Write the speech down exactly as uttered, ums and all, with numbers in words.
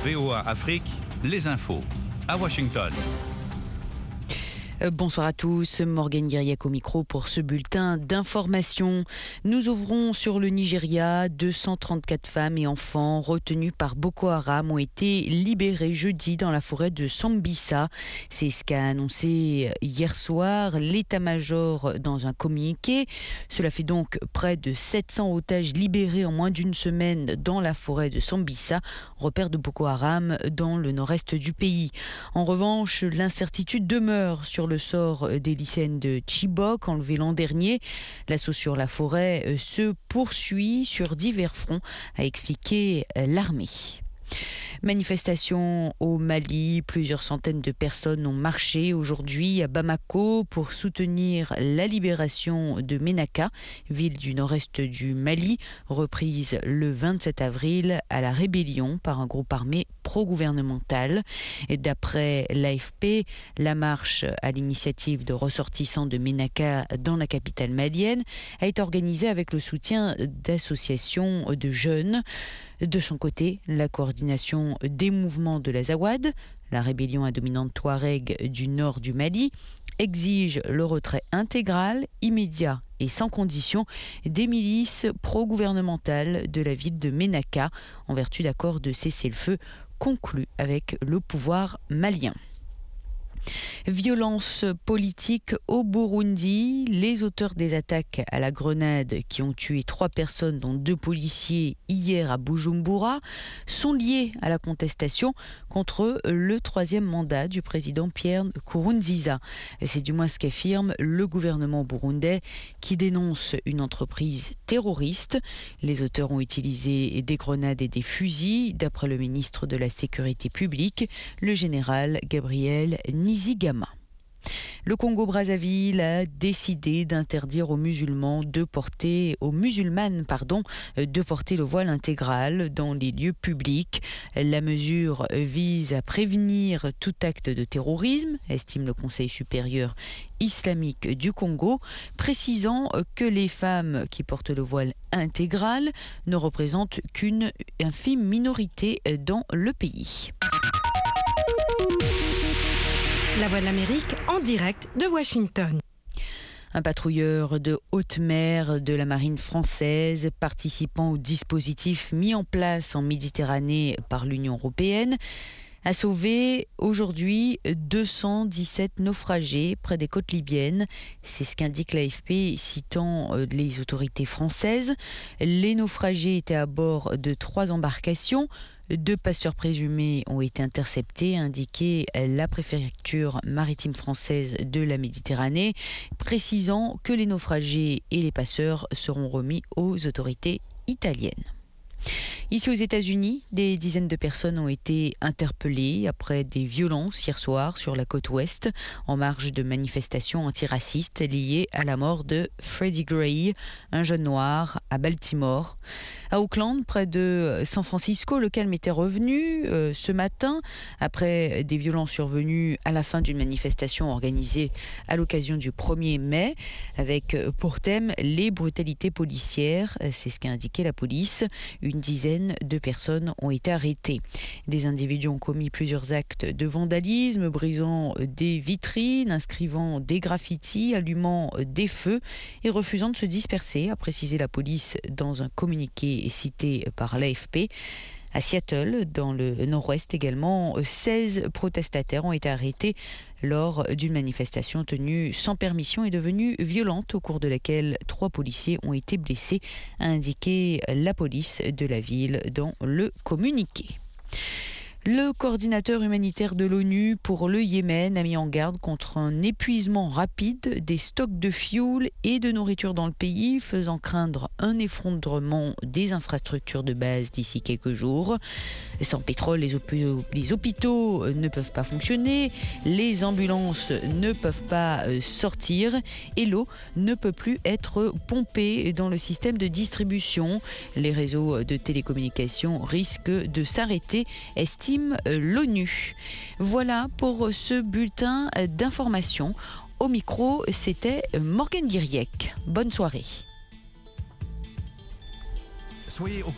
V O A Afrique, les infos à Washington. Bonsoir à tous, Morgane Guiriec au micro pour ce bulletin d'information. Nous ouvrons sur le Nigeria. deux cent trente-quatre femmes et enfants retenus par Boko Haram ont été libérés jeudi dans la forêt de Sambisa. C'est ce qu'a annoncé hier soir l'état-major dans un communiqué. Cela fait donc près de sept cents otages libérés en moins d'une semaine dans la forêt de Sambisa, repère de Boko Haram dans le nord-est du pays. En revanche, l'incertitude demeure sur le sort des lycéennes de Chibok enlevées l'an dernier. L'assaut sur la forêt se poursuit sur divers fronts, a expliqué l'armée. Manifestation au Mali, plusieurs centaines de personnes ont marché aujourd'hui à Bamako pour soutenir la libération de Ménaka, ville du nord-est du Mali, reprise le vingt-sept avril à la rébellion par un groupe armé pro-gouvernemental. Et d'après l'A F P, la marche à l'initiative de ressortissants de Ménaka dans la capitale malienne a été organisée avec le soutien d'associations de jeunes. De son côté, la coordination des mouvements de l'Azawad, la rébellion à dominante touareg du nord du Mali, exige le retrait intégral, immédiat et sans condition des milices pro-gouvernementales de la ville de Ménaka en vertu d'accords de cessez-le-feu conclus avec le pouvoir malien. Violence politique au Burundi. Les auteurs des attaques à la grenade qui ont tué trois personnes dont deux policiers hier à Bujumbura sont liés à la contestation contre le troisième mandat du président Pierre Nkurunziza. C'est du moins ce qu'affirme le gouvernement burundais qui dénonce une entreprise terroriste. Les auteurs ont utilisé des grenades et des fusils, d'après le ministre de la Sécurité publique, le général Gabriel Nizigama. Le Congo-Brazzaville a décidé d'interdire aux musulmans de porter, aux musulmanes, pardon, de porter le voile intégral dans les lieux publics. La mesure vise à prévenir tout acte de terrorisme, estime le Conseil supérieur islamique du Congo, précisant que les femmes qui portent le voile intégral ne représentent qu'une infime minorité dans le pays. La Voix de l'Amérique en direct de Washington. Un patrouilleur de haute mer de la marine française participant au dispositif mis en place en Méditerranée par l'Union européenne a sauvé aujourd'hui deux cent dix-sept naufragés près des côtes libyennes. C'est ce qu'indique l'A F P citant les autorités françaises. Les naufragés étaient à bord de trois embarcations. Deux passeurs présumés ont été interceptés, a indiqué la préfecture maritime française de la Méditerranée, précisant que les naufragés et les passeurs seront remis aux autorités italiennes. Ici aux États-Unis, des dizaines de personnes ont été interpellées après des violences hier soir sur la côte ouest en marge de manifestations antiracistes liées à la mort de Freddie Gray, un jeune noir à Baltimore. À Oakland, près de San Francisco, le calme était revenu euh, ce matin après des violences survenues à la fin d'une manifestation organisée à l'occasion du premier mai avec pour thème les brutalités policières. C'est ce qu'a indiqué la police. Une dizaine de personnes ont été arrêtées. Des individus ont commis plusieurs actes de vandalisme, brisant des vitrines, inscrivant des graffitis, allumant des feux et refusant de se disperser, a précisé la police dans un communiqué cité par l'A F P. À Seattle, dans le nord-ouest également, seize protestataires ont été arrêtés lors d'une manifestation tenue sans permission et devenue violente, au cours de laquelle trois policiers ont été blessés, a indiqué la police de la ville dans le communiqué. Le coordinateur humanitaire de l'ONU pour le Yémen a mis en garde contre un épuisement rapide des stocks de fioul et de nourriture dans le pays, faisant craindre un effondrement des infrastructures de base d'ici quelques jours. Sans pétrole, les hôpitaux, les hôpitaux ne peuvent pas fonctionner, les ambulances ne peuvent pas sortir et l'eau ne peut plus être pompée dans le système de distribution. Les réseaux de télécommunications risquent de s'arrêter, estime l'ONU. Voilà pour ce bulletin d'information. Au micro, c'était Morgane Guiriec. Bonne soirée. Soyez